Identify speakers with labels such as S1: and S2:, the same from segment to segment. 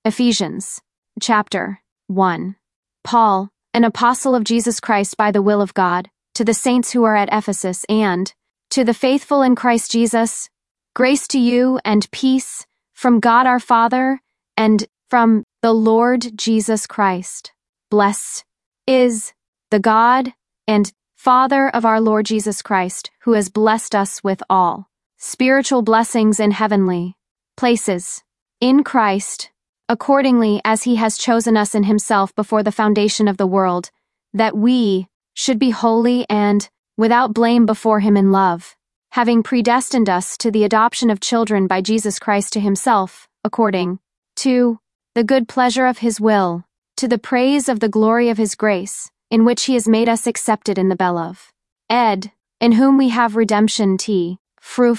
S1: Ephesians, chapter 1. Paul, an apostle of Jesus Christ by the will of God, to the saints who are at Ephesus and, to the faithful in Christ Jesus, grace to you and peace from God our Father and from the Lord Jesus Christ. Blessed is the God and Father of our Lord Jesus Christ, who has blessed us with all spiritual blessings in heavenly places in Christ, accordingly as he has chosen us in himself before the foundation of the world, that we should be holy and without blame before him in love, having predestined us to the adoption of children by Jesus Christ to himself, according to the good pleasure of his will, to the praise of the glory of his grace, in which he has made us accepted in the beloved. Ed, in whom we have redemption through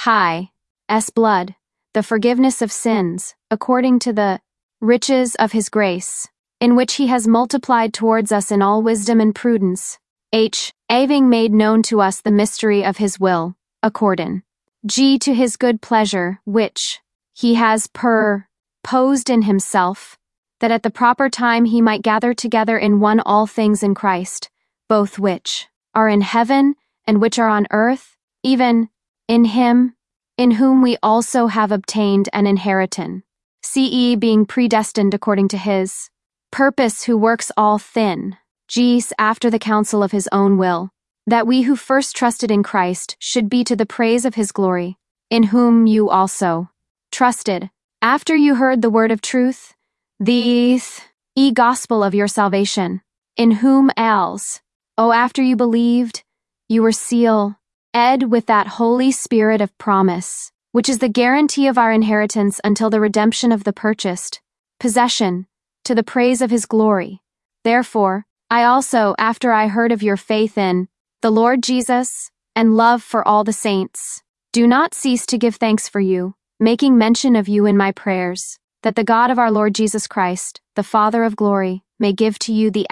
S1: his blood, the forgiveness of sins, according to the riches of his grace, in which he has multiplied towards us in all wisdom and prudence, having made known to us the mystery of his will, according to his good pleasure, which he has purposed in himself, that at the proper time he might gather together in one all things in Christ, both which are in heaven and which are on earth, even in him, in whom we also have obtained an inheritance, being predestined according to his purpose, who works all things after the counsel of his own will, that we who first trusted in Christ should be to the praise of his glory, in whom you also trusted, after you heard the word of truth, the gospel of your salvation, in whom after you believed, you were sealed with that Holy Spirit of promise, which is the guarantee of our inheritance until the redemption of the purchased possession, to the praise of his glory. Therefore, I also, after I heard of your faith in the Lord Jesus and love for all the saints, do not cease to give thanks for you, making mention of you in my prayers, that the God of our Lord Jesus Christ, the Father of glory, may give to you the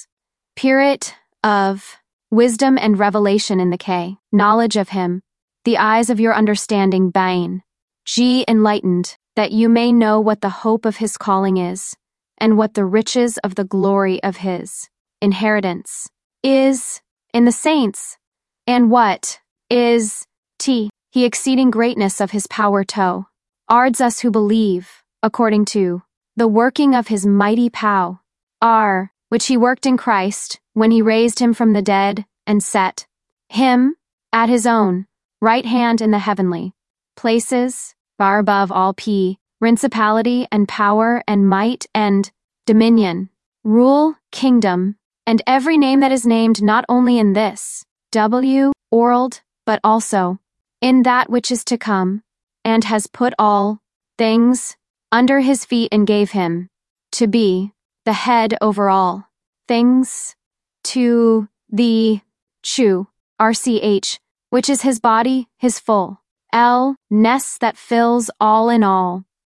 S1: spirit of wisdom and revelation in the knowledge of him, the eyes of your understanding being enlightened, that you may know what the hope of his calling is, and what the riches of the glory of his inheritance is in the saints, and what is the exceeding greatness of his power towards us who believe, according to the working of his mighty power, which he worked in Christ, when he raised him from the dead, and set him at his own right hand in the heavenly places, far above all principality and power and might and dominion, rule, kingdom, and every name that is named, not only in this world, but also in that which is to come, and has put all things under his feet and gave him to be the head over all things to the true which is his body, his full ness that fills all in all.